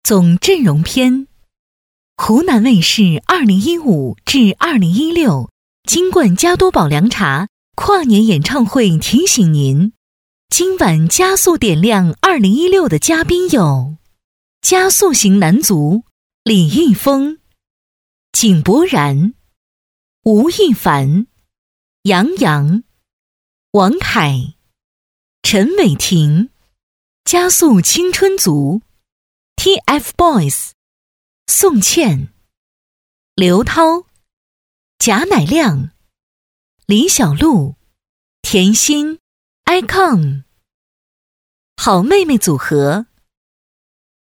总阵容篇：湖南卫视2015至2016金冠加多宝凉茶跨年演唱会提醒您，今晚加速点亮2016的嘉宾有：加速型男足李易峰、井柏然、吴亦凡、杨洋、王凯、陈伟霆；加速青春族TFBOYS 宋茜、刘涛、贾乃亮、李小璐、甜心、icon；好妹妹组合